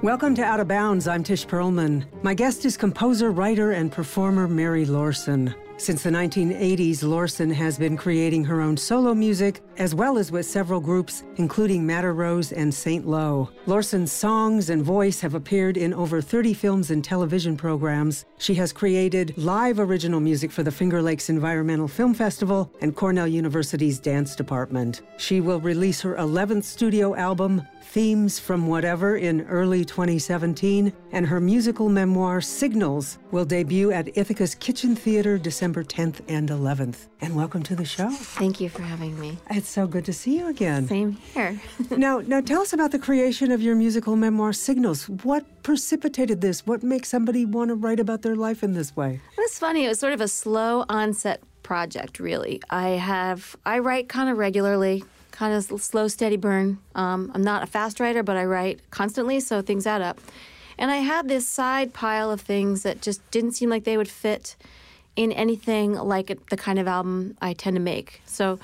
Welcome to Out of Bounds. I'm Tish Perlman. My guest is composer, writer, and performer Mary Lorson. Since the 1980s, Lorson has been creating her own solo music, as well as with several groups, including Madder Rose and St. Lo. Lorson's songs and voice have appeared in over 30 films and television programs. She has created live original music for the Finger Lakes Environmental Film Festival and Cornell University's dance department. She will release her 11th studio album, Themes from Whatever, in early 2017, and her musical memoir, Signals, will debut at Ithaca's Kitchen Theater December 10th and 11th. And welcome to the show. Thank you for having me. It's so good to see you again. Same here. Now tell us about the creation of your musical memoir, Signals. What precipitated this? What makes somebody want to write about their life in this way? It's funny. It was sort of a slow onset project, really. I write kind of regularly, kind of slow, steady burn. I'm not a fast writer, but I write constantly, so things add up. And I had this side pile of things that just didn't seem like they would fit in anything like the kind of album I tend to make. So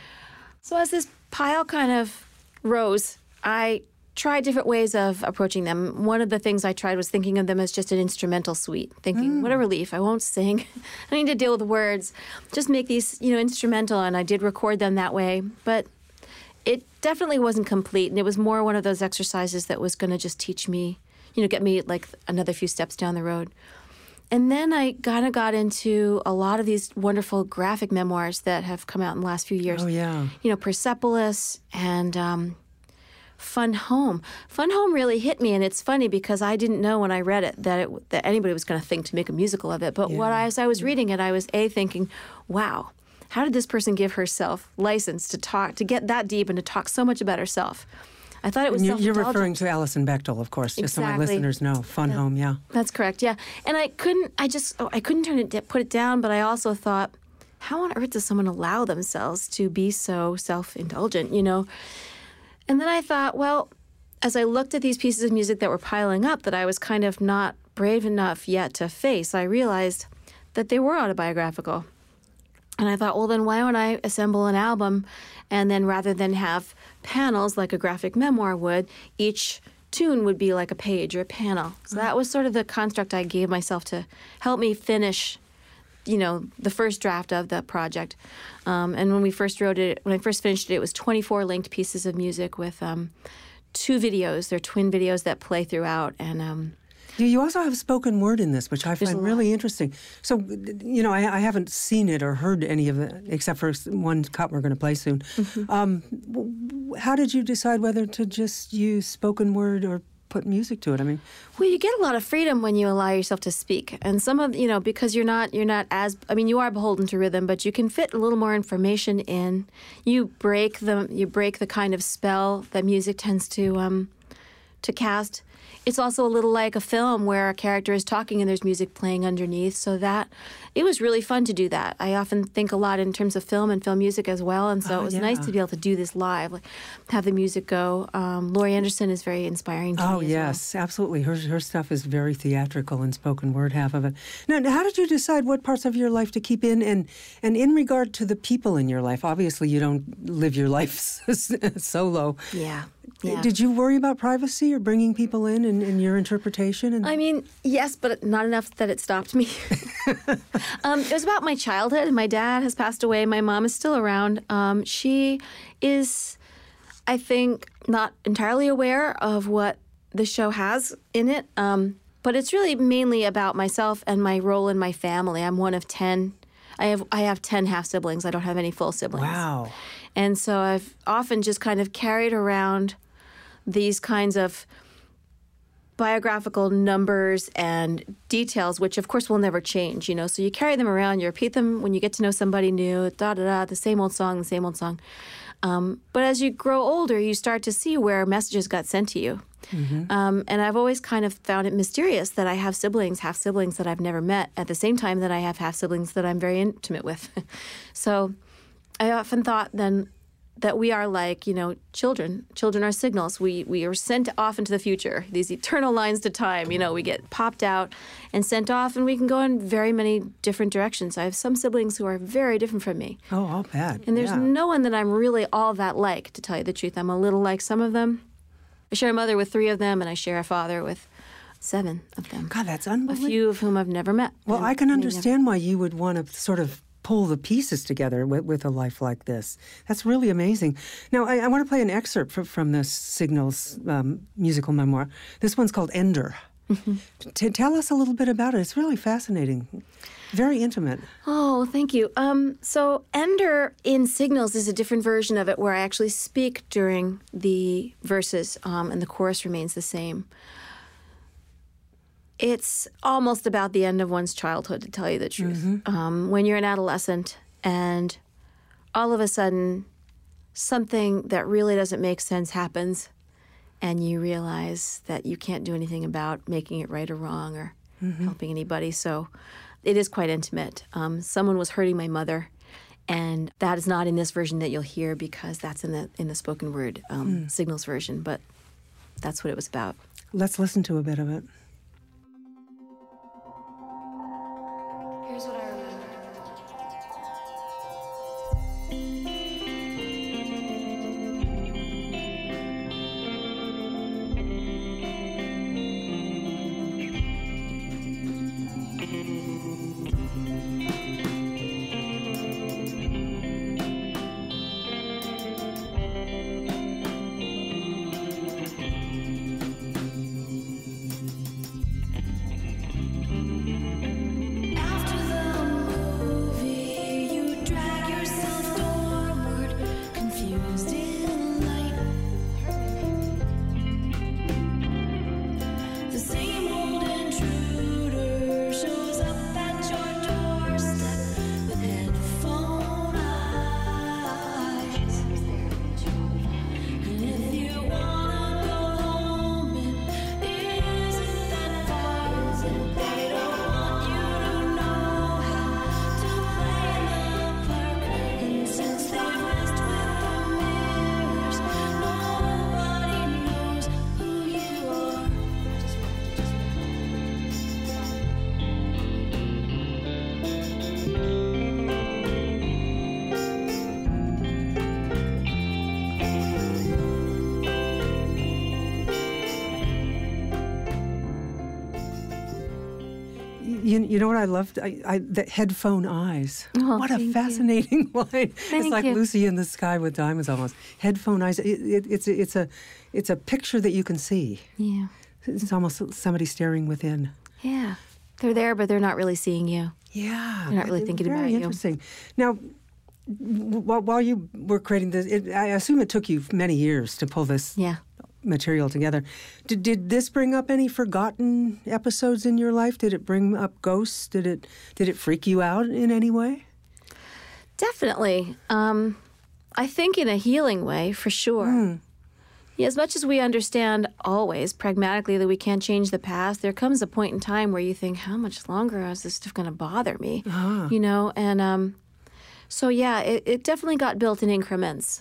as this pile kind of rose, I tried different ways of approaching them. One of the things I tried was thinking of them as just an instrumental suite, thinking, what a relief, I won't sing. I need to deal with words. Just make these, instrumental, and I did record them that way. But it definitely wasn't complete, and it was more one of those exercises that was going to just teach me, get me like another few steps down the road. And then I kind of got into a lot of these wonderful graphic memoirs that have come out in the last few years. Oh, yeah. Persepolis and Fun Home. Fun Home really hit me, and it's funny because I didn't know when I read it that anybody was going to think to make a musical of it. But as I was reading it, I was thinking, wow, how did this person give herself license to get that deep and to talk so much about herself? I thought it was self-indulgent. You're referring to Alison Bechdel, of course, just so my listeners know. Fun Home, yeah. That's correct, yeah. And I couldn't put it down, but I also thought, how on earth does someone allow themselves to be so self-indulgent, And then I thought, well, as I looked at these pieces of music that were piling up that I was kind of not brave enough yet to face, I realized that they were autobiographical. And I thought, well, then why don't I assemble an album, and then rather than have panels like a graphic memoir would, each tune would be like a page or a panel. So that was sort of the construct I gave myself to help me finish, the first draft of the project. And when I first finished it, it was 24 linked pieces of music with 2 videos. They're twin videos that play throughout, and you also have spoken word in this, which I find really interesting. So, I haven't seen it or heard any of it, except for one cut we're going to play soon. Mm-hmm. How did you decide whether to just use spoken word or put music to it? Well, you get a lot of freedom when you allow yourself to speak. And some of, because you are beholden to rhythm, but you can fit a little more information in. You break the kind of spell that music tends to cast. It's also a little like a film where a character is talking and there's music playing underneath, so that it was really fun to do that. I often think a lot in terms of film and film music as well, and so it was nice to be able to do this live, have the music go. Laurie Anderson is very inspiring to me as yes, absolutely. Her stuff is very theatrical and spoken word, half of it. Now, how did you decide what parts of your life to keep in, and in regard to the people in your life? Obviously, you don't live your life solo. Yeah. Did you worry about privacy or bringing people in your interpretation? Yes, but not enough that it stopped me. It was about my childhood. My dad has passed away. My mom is still around. She is, I think, not entirely aware of what the show has in it. But it's really mainly about myself and my role in my family. I'm one of 10. I have 10 half-siblings. I don't have any full siblings. Wow. And so I've often just kind of carried around these kinds of biographical numbers and details, which of course will never change, So you carry them around, you repeat them when you get to know somebody new, the same old song, the same old song. But as you grow older, you start to see where messages got sent to you. Mm-hmm. And I've always kind of found it mysterious that I have half-siblings that I've never met, at the same time that I have half-siblings that I'm very intimate with. So I often thought then that we are like, children. Children are signals. We are sent off into the future, these eternal lines to time. We get popped out and sent off, and we can go in very many different directions. I have some siblings who are very different from me. Oh, I'll bet. And there's no one that I'm really all that like, to tell you the truth. I'm a little like some of them, I share a mother with 3 of them, and I share a father with 7 of them. God, that's A unbelievable. few of whom I've never met. Well, I can understand why you would want to sort of pull the pieces together with a life like this. That's really amazing. Now, I want to play an excerpt from this Signals musical memoir. This one's called Ender. Tell us a little bit about it. It's really fascinating. Very intimate. Oh, thank you. So Ender in Signals is a different version of it where I actually speak during the verses and the chorus remains the same. It's almost about the end of one's childhood, to tell you the truth. When you're an adolescent and all of a sudden something that really doesn't make sense happens and you realize that you can't do anything about making it right or wrong or helping anybody. So it is quite intimate. Someone was hurting my mother, and that is not in this version that you'll hear because that's in the spoken word Signals version, but that's what it was about. Let's listen to a bit of it. Here's what I remember. You know what I loved? The headphone eyes. Oh, what a fascinating line. It's like you. Lucy in the Sky with Diamonds almost. Headphone eyes. It's a picture that you can see. Yeah. It's almost somebody staring within. Yeah. They're there, but they're not really seeing you. Yeah. They're not really thinking about you. Very interesting. Now, while you were creating this, I assume it took you many years to pull this material together. Did this bring up any forgotten episodes in your life? Did it bring up ghosts? Did it freak you out in any way? Definitely. I think in a healing way, for sure. Yeah, as much as we understand always, pragmatically, that we can't change the past, there comes a point in time where you think, how much longer is this stuff going to bother me? You know? And so, yeah, it definitely got built in increments.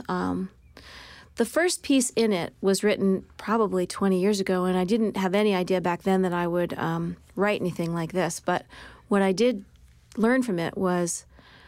The first piece in it was written probably 20 years ago, and I didn't have any idea back then that I would write anything like this. But what I did learn from it was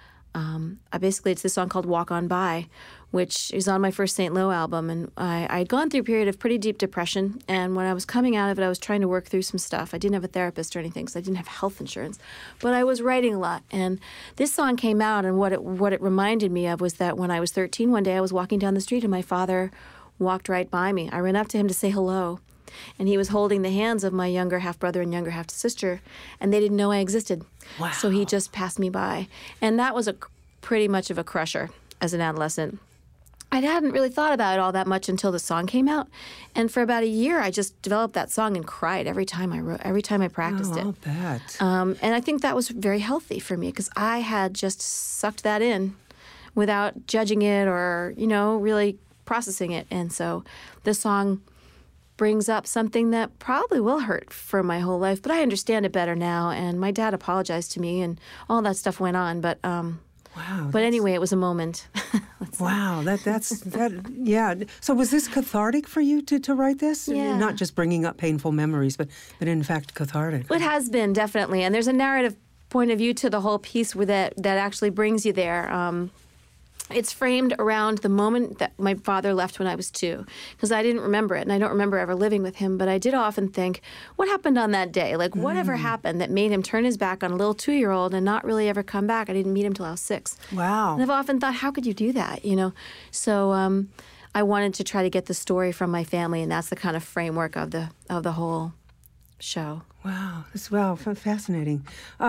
it's this song called Walk On By, which is on my first St. Lo album. And I had gone through a period of pretty deep depression, and when I was coming out of it, I was trying to work through some stuff. I didn't have a therapist or anything, so I didn't have health insurance. But I was writing a lot, and this song came out, and what it reminded me of was that when I was 13, one day I was walking down the street, and my father walked right by me. I ran up to him to say hello, and he was holding the hands of my younger half-brother and younger half-sister, and they didn't know I existed. Wow. So he just passed me by. And that was pretty much of a crusher as an adolescent. I hadn't really thought about it all that much until the song came out. And for about a year, I just developed that song and cried every time I practiced it. I'll bet. And I think that was very healthy for me because I had just sucked that in without judging it or, really processing it. And so the song brings up something that probably will hurt for my whole life, but I understand it better now. And my dad apologized to me and all that stuff went on. But wow. But anyway, it was a moment. Wow, yeah. So was this cathartic for you to write this? Yeah. Not just bringing up painful memories, but in fact cathartic. It has been, definitely. And there's a narrative point of view to the whole piece that actually brings you there. It's framed around the moment that my father left when I was 2, because I didn't remember it, and I don't remember ever living with him, but I did often think, what happened on that day? Like, whatever happened that made him turn his back on a little 2-year-old and not really ever come back? I didn't meet him till I was 6. Wow. And I've often thought, how could you do that, you know? So I wanted to try to get the story from my family, and that's the kind of framework of the whole show. Wow. Fascinating.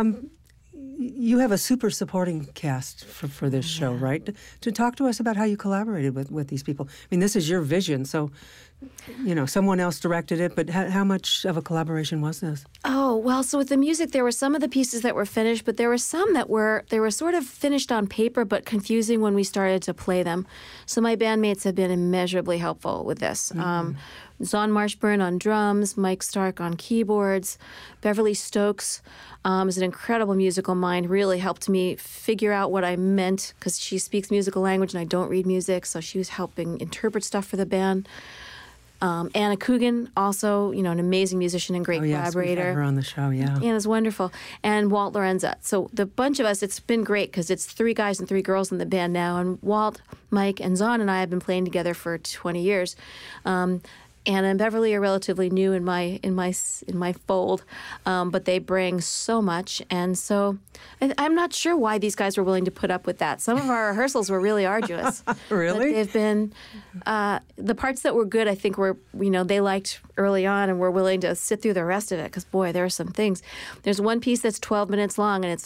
You have a super supporting cast for this show, right? To talk to us about how you collaborated with these people. I mean, this is your vision, so, you know, someone else directed it, but how much of a collaboration was this? Oh, well, so with the music, there were some of the pieces that were finished, but there were some that were sort of finished on paper, but confusing when we started to play them. So my bandmates have been immeasurably helpful with this. Zon Marshburn on drums, Mike Stark on keyboards, Beverly Stokes is an incredible musical mind, really helped me figure out what I meant, because she speaks musical language and I don't read music, so she was helping interpret stuff for the band. Anna Coogan, also, you know, an amazing musician and great collaborator. We've had her on the show, yeah. Anna's wonderful. And Walt Lorenza. So the bunch of us, it's been great because it's 3 guys and 3 girls in the band now. And Walt, Mike, and Zon and I have been playing together for 20 years. Anna and Beverly are relatively new in my fold, but they bring so much, and so I'm not sure why these guys were willing to put up with that. Some of our rehearsals were really arduous. Really? But they've been the parts that were good. I think were, you know, they liked early on, and were willing to sit through the rest of it. Because boy, there are some things. There's one piece that's 12 minutes long, and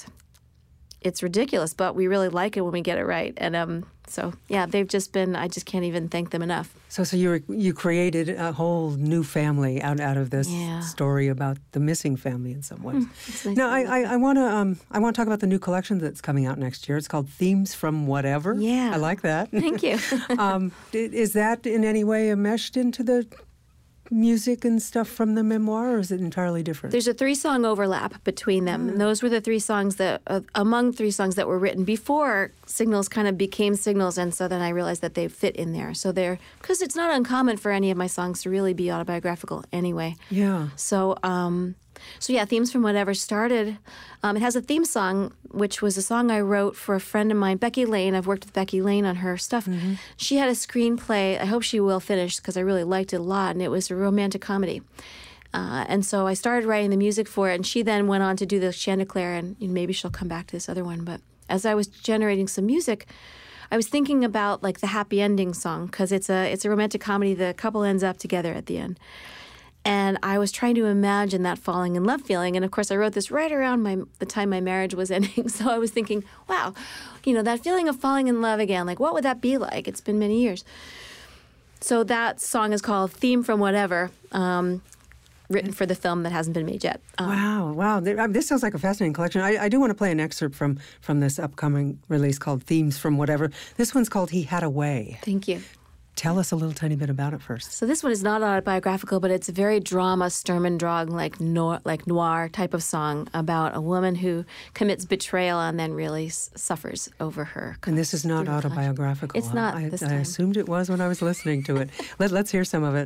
it's ridiculous, but we really like it when we get it right. And so, yeah, they've just been, I just can't even thank them enough. So you created a whole new family out of this story about the missing family in some ways. Nice. Now, I want to talk about the new collection that's coming out next year. It's called Themes from Whatever. Yeah. I like that. Thank you. Is that in any way enmeshed into the music and stuff from the memoir, or is it entirely different? There's a 3-song overlap between them, and those were the 3 songs that, among 3 songs that were written before Signals kind of became Signals, and so then I realized that they fit in there. So because it's not uncommon for any of my songs to really be autobiographical anyway. Yeah. So yeah, Themes from Whatever started. It has a theme song, which was a song I wrote for a friend of mine, Becky Lane. I've worked with Becky Lane on her stuff. Mm-hmm. She had a screenplay. I hope she will finish because I really liked it a lot, and it was a romantic comedy. And so I started writing the music for it, and she then went on to do the Chanticleer, and maybe she'll come back to this other one. But as I was generating some music, I was thinking about like the happy ending song, because it's a romantic comedy. The couple ends up together at the end. And I was trying to imagine that falling in love feeling. And, of course, I wrote this right around the time my marriage was ending. So I was thinking, wow, that feeling of falling in love again, like, what would that be like? It's been many years. So that song is called Theme from Whatever, written for the film that hasn't been made yet. Wow. This sounds like a fascinating collection. I do want to play an excerpt from this upcoming release called Themes from Whatever. This one's called He Had a Way. Thank you. Tell us a little tiny bit about it first. So this one is not autobiographical, but it's a very drama, Sturm und Drang, like noir type of song about a woman who commits betrayal and then really suffers over her. And this is not autobiographical. It's not I this time. I assumed it was when I was listening to it. Let's hear some of it.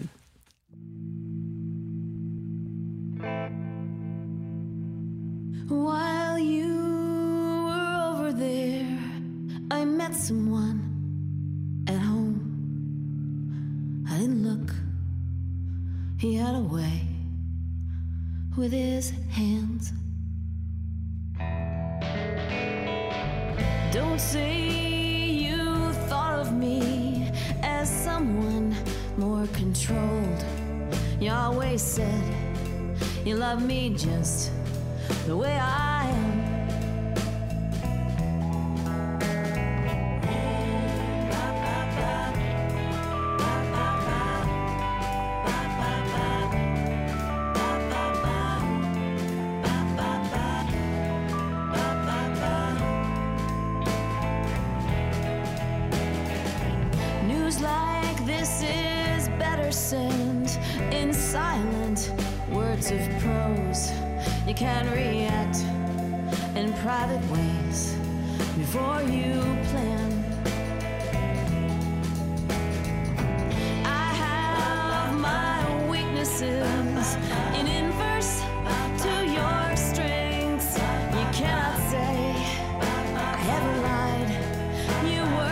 While you were over there, I met someone at home. I didn't look. He had a way with his hands. Don't say you thought of me as someone more controlled. You always said you love me just the way I am. News like this is better sent in silent words of prose. You can react in private ways before you plan. I have my weaknesses in inverse to your strengths. You cannot say I ever lied. You were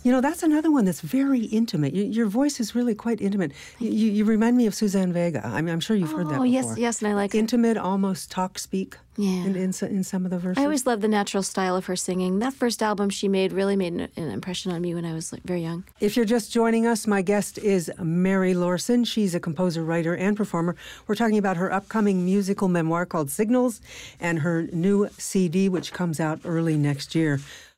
You know, that's another one that's very intimate. Your voice is really quite intimate. You remind me of Suzanne Vega. I'm sure you've heard that before. Yes, and I like intimate, almost talk-speak Yeah. in some of the verses. I always loved the natural style of her singing. That first album she made really made an impression on me when I was very young. If you're just joining us, my guest is Mary Lorson. She's a composer, writer, and performer. We're talking about her upcoming musical memoir called Signals and her new CD, which comes out early next year.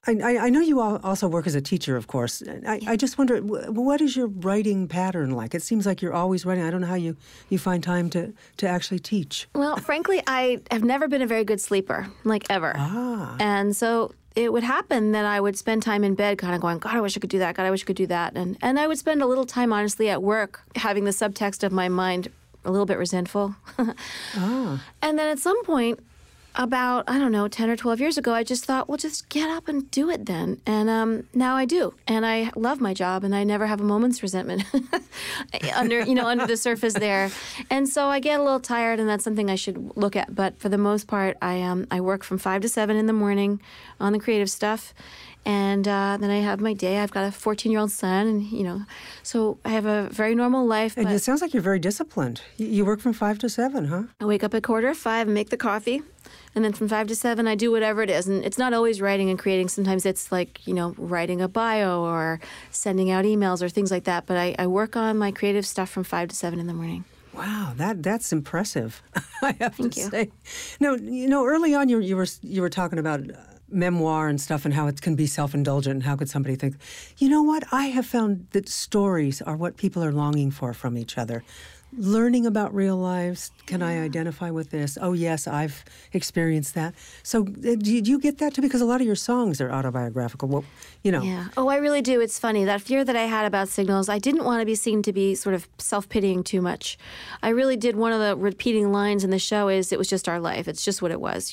I know you also work as a teacher, of course. I just wonder, what is your writing pattern like? It seems like you're always writing. I don't know how you find time to actually teach. Well, frankly, I have never been a very good sleeper, like ever. And so it would happen that I would spend time in bed kind of going, God, I wish I could do that. God, I wish I could do that. And I would spend a little time, honestly, at work having the subtext of my mind a little bit resentful. And then at some point, about, 10 or 12 years ago, I just thought, well, just get up and do it then. And now I do. And I love my job, and I never have a moment's resentment under the surface there. And so I get a little tired, and that's something I should look at. But for the most part, I work from 5 to 7 in the morning on the creative stuff. And then I have my day. I've got a 14-year-old son, and, so I have a very normal life. And it sounds like you're very disciplined. You work from 5 to 7, huh? I wake up at 4:45 and make the coffee. And then from 5 to 7, I do whatever it is. And it's not always writing and creating. Sometimes it's like, writing a bio or sending out emails or things like that. But I work on my creative stuff from 5 to 7 in the morning. Wow, that's impressive, I have Thank to you. say. No, early on you were talking about memoir and stuff and how it can be self-indulgent and how could somebody think, you know what, I have found that stories are what people are longing for from each other. Learning about real lives, can I identify with this? Oh, yes, I've experienced that. So do you get that too? Because a lot of your songs are autobiographical. Well, Yeah. Oh, I really do. It's funny. That fear that I had about Signals, I didn't want to be seen to be sort of self-pitying too much. I really did. One of the repeating lines in the show is, it was just our life. It's just what it was,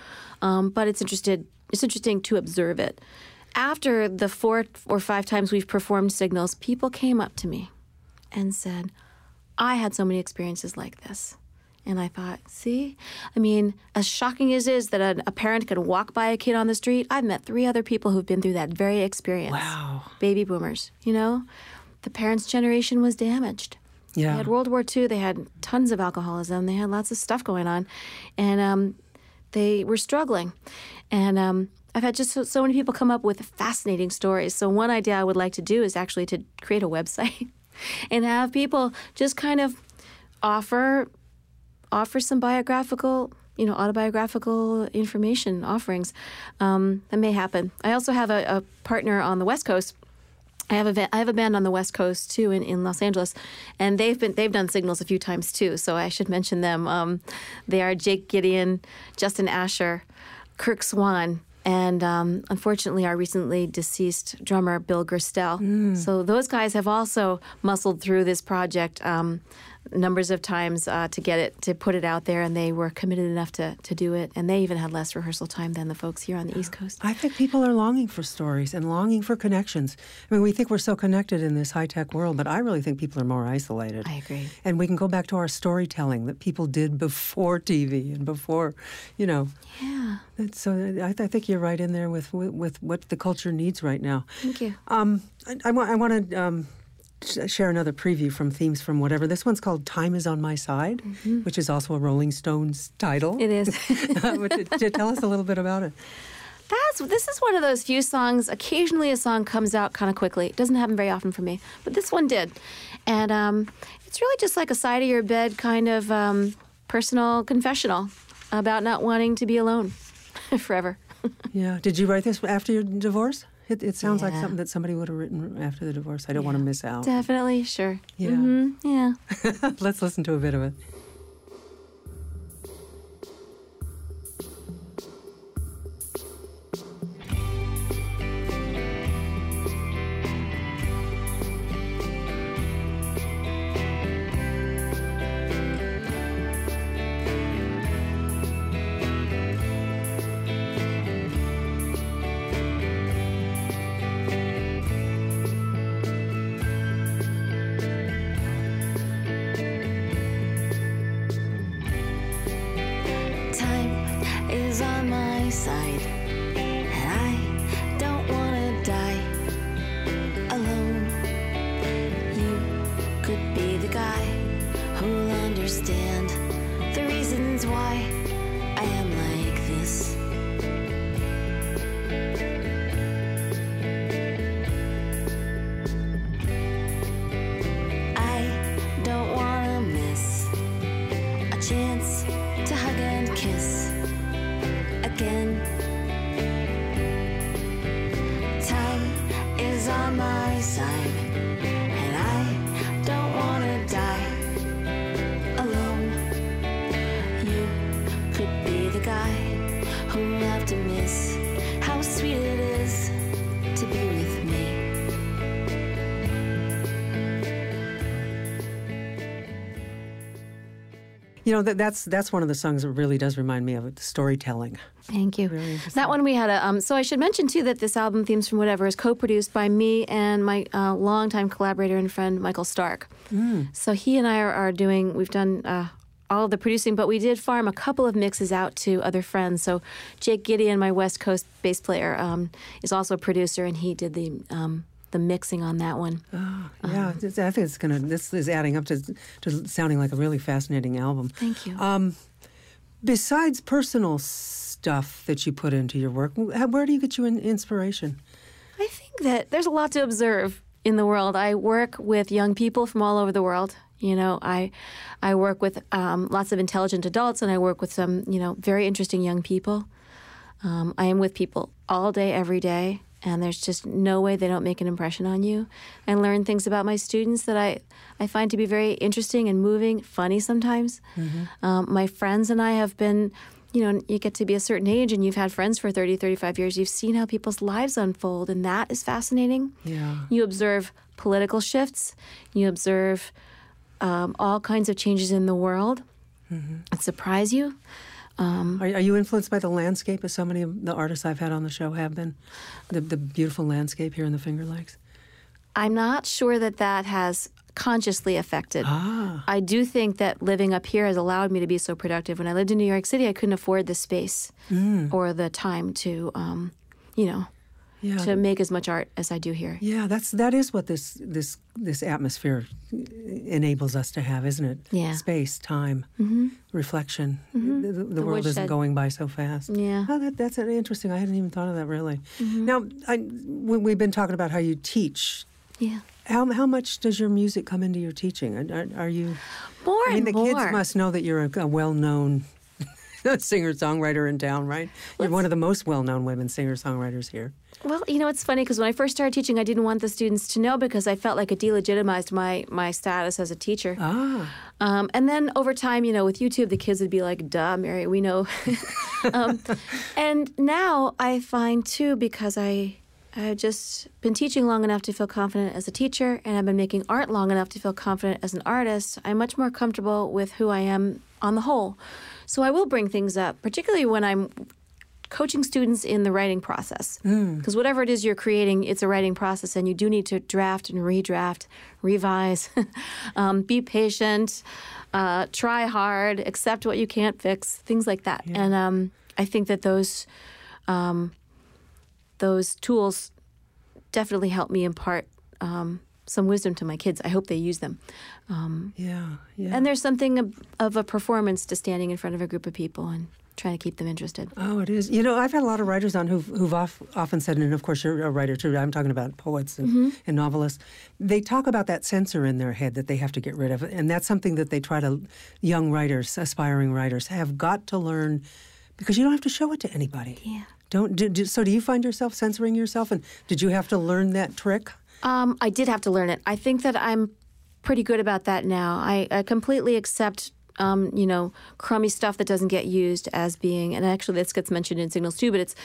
But it's interesting to observe it. After the 4 or 5 times we've performed Signals, people came up to me and said, I had so many experiences like this. And I thought, see? As shocking as it is that a parent can walk by a kid on the street, I've met 3 other people who've been through that very experience. Wow. Baby boomers, The parents' generation was damaged. Yeah. They had World War II. They had tons of alcoholism. They had lots of stuff going on. And they were struggling. And I've had just so many people come up with fascinating stories. So one idea I would like to do is actually to create a website and have people just kind of offer some biographical, autobiographical information offerings. That may happen. I also have a partner on the West Coast. I have a band on the West Coast too, in Los Angeles, and they've done Signals a few times too. So I should mention them. They are Jake Gideon, Justin Asher, Kirk Swan, and unfortunately our recently deceased drummer Bill Gerstel. So those guys have also muscled through this project numbers of times to put it out there, and they were committed enough to do it, and they even had less rehearsal time than the folks here on the East Coast. I think people are longing for stories and longing for connections. We think we're so connected in this high-tech world, but I really think people are more isolated. I agree. And we can go back to our storytelling that people did before TV and before, Yeah. So I think you're right in there with what the culture needs right now. Thank you. I want to share another preview from Themes from Whatever. This one's called Time Is on My Side, which is also a Rolling Stones title. It is. Tell us a little bit about it. This is one of those few songs. Occasionally a song comes out kind of quickly. It doesn't happen very often for me, but this one did. And it's really just like a side of your bed kind of personal confessional about not wanting to be alone forever. Yeah. Did you write this after your divorce? It sounds like something that somebody would have written after the divorce. I don't want to miss out. Definitely, sure. Yeah. Mm-hmm. Yeah. Let's listen to a bit of it. Is on my side, and I don't wanna die. You know, that's one of the songs that really does remind me of storytelling. Thank you. Really interesting. That one we had a. So I should mention too that this album, Themes from Whatever, is co-produced by me and my longtime collaborator and friend Michael Stark. So he and I are doing. We've done all of the producing, but we did farm a couple of mixes out to other friends. So Jake Gideon, my West Coast bass player, is also a producer, and he did the mixing on that one. Oh, yeah, I think it's gonna. This is adding up to sounding like a really fascinating album. Thank you. Besides personal stuff that you put into your work, where do you get your inspiration? I think that there's a lot to observe in the world. I work with young people from all over the world. You know, I work with lots of intelligent adults, and I work with some, very interesting young people. I am with people all day, every day, and there's just no way they don't make an impression on you. I learn things about my students that I find to be very interesting and moving, funny sometimes. My friends and I have been, you get to be a certain age and you've had friends for 30, 35 years. You've seen how people's lives unfold, and that is fascinating. Yeah. You observe political shifts. You observe all kinds of changes in the world that surprise you. Are you influenced by the landscape, as so many of the artists I've had on the show have been? The beautiful landscape here in the Finger Lakes? I'm not sure that has consciously affected. I do think that living up here has allowed me to be so productive. When I lived in New York City, I couldn't afford the space or the time to, to make as much art as I do here. Yeah, that is what this atmosphere enables us to have, isn't it? Yeah. Space, time, reflection. The world isn't going by so fast. Yeah. Oh, that's interesting. I hadn't even thought of that, really. Now, we've been talking about how you teach. Yeah. How much does your music come into your teaching? Are you... More and the more. kids must know that you're a well-known singer-songwriter in town, right? You're one of the most well-known women singer-songwriters here. Well, it's funny because when I first started teaching, I didn't want the students to know because I felt like it delegitimized my status as a teacher. And then over time, with YouTube, the kids would be like, duh, Mary, we know. And now I find, too, because I've just been teaching long enough to feel confident as a teacher, and I've been making art long enough to feel confident as an artist, I'm much more comfortable with who I am on the whole. So I will bring things up, particularly when I'm coaching students in the writing process. Because whatever it is you're creating, it's a writing process, and you do need to draft and redraft, revise, be patient, try hard, accept what you can't fix, things like that. Yeah. And I think that those tools definitely help me impart some wisdom to my kids. I hope they use them. Yeah. And there's something of a performance to standing in front of a group of people and trying to keep them interested. Oh, it is. I've had a lot of writers on who've often said, and of course you're a writer too, I'm talking about poets and novelists, they talk about that censor in their head that they have to get rid of. And that's something that they try to, young writers, aspiring writers, have got to learn, because you don't have to show it to anybody. Yeah. So do you find yourself censoring yourself? And did you have to learn that trick? I did have to learn it. I think that I'm pretty good about that now. I completely accept, crummy stuff that doesn't get used as being, and actually this gets mentioned in Signals too, but it's,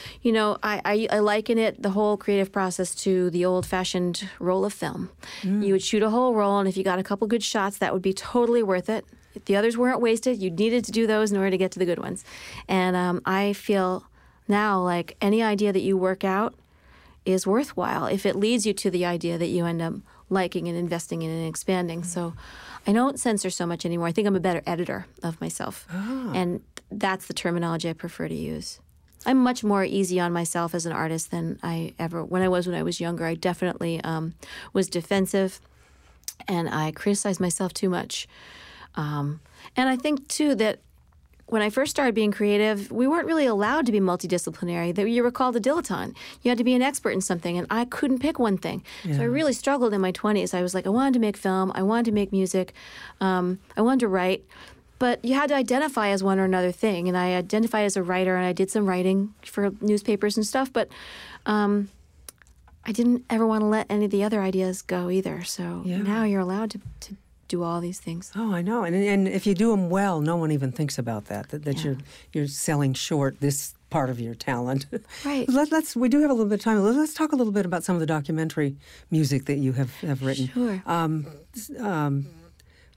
I liken it, the whole creative process, to the old-fashioned roll of film. You would shoot a whole roll, and if you got a couple good shots, that would be totally worth it. If the others weren't wasted, you needed to do those in order to get to the good ones. And I feel now like any idea that you work out is worthwhile if it leads you to the idea that you end up liking and investing in and expanding. So I don't censor so much anymore. I think I'm a better editor of myself. And that's the terminology I prefer to use. I'm much more easy on myself as an artist than when I was younger. I definitely was defensive, and I criticized myself too much. And I think, too, that when I first started being creative, we weren't really allowed to be multidisciplinary. You were called a dilettante. You had to be an expert in something, and I couldn't pick one thing. Yeah. So I really struggled in my 20s. I was like, I wanted to make film. I wanted to make music. I wanted to write. But you had to identify as one or another thing, and I identified as a writer, and I did some writing for newspapers and stuff, but I didn't ever want to let any of the other ideas go either. So now you're allowed to do all these things. Oh, I know. And if you do them well, no one even thinks about that you're selling short this part of your talent. Right. We do have a little bit of time. Let's talk a little bit about some of the documentary music that you have written. Sure.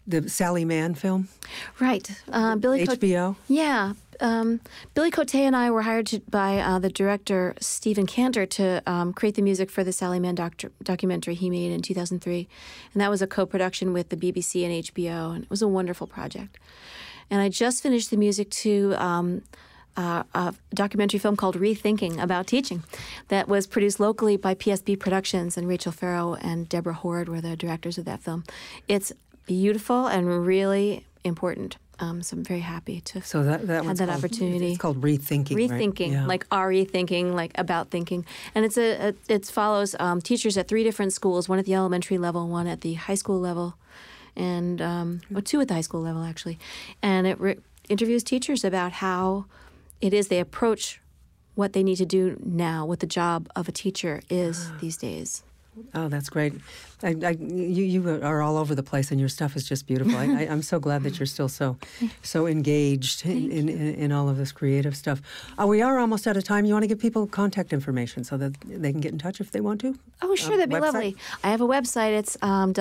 the Sally Mann film? Right. Billy HBO? Yeah. Billy Cote and I were hired by the director, Stephen Cantor, to create the music for the Sally Mann documentary he made in 2003. And that was a co-production with the BBC and HBO, and it was a wonderful project. And I just finished the music to a documentary film called Rethinking about teaching that was produced locally by PSB Productions, and Rachel Farrow and Deborah Horde were the directors of that film. It's beautiful and really important. So I'm very happy to have that opportunity. It's called Rethinking. Rethinking, right? Yeah. like rethinking, like about thinking, and it follows teachers at 3 different schools: one at the elementary level, one at the high school level, and 2 at the high school level actually. And it interviews teachers about how it is they approach what they need to do now, what the job of a teacher is these days. Oh, that's great. You are all over the place, and your stuff is just beautiful. I'm so glad that you're still so engaged in all of this creative stuff. We are almost out of time. You want to give people contact information so that they can get in touch if they want to? Oh, sure. That'd be lovely. I have a website. It's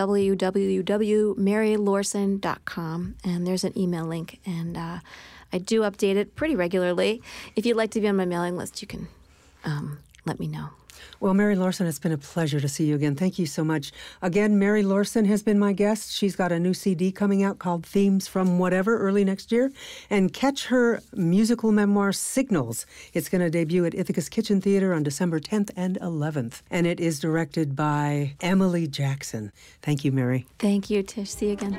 www.marylorson.com, and there's an email link, and I do update it pretty regularly. If you'd like to be on my mailing list, you can let me know. Well, Mary Lorson, it's been a pleasure to see you again. Thank you so much. Again, Mary Lorson has been my guest. She's got a new CD coming out called Themes from Whatever early next year. And catch her musical memoir, Signals. It's going to debut at Ithaca's Kitchen Theater on December 10th and 11th. And it is directed by Emily Jackson. Thank you, Mary. Thank you, Tish. See you again.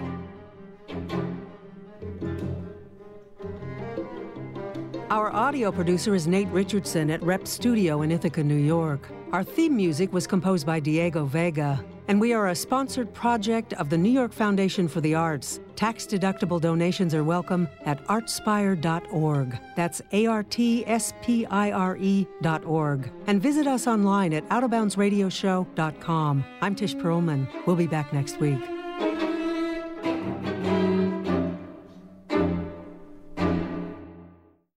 Our audio producer is Nate Richardson at Rep Studio in Ithaca, New York. Our theme music was composed by Diego Vega, and we are a sponsored project of the New York Foundation for the Arts. Tax-deductible donations are welcome at artspire.org. That's ARTSPIRE.org. And visit us online at OutofBoundsRadioshow.com. I'm Tish Perlman. We'll be back next week.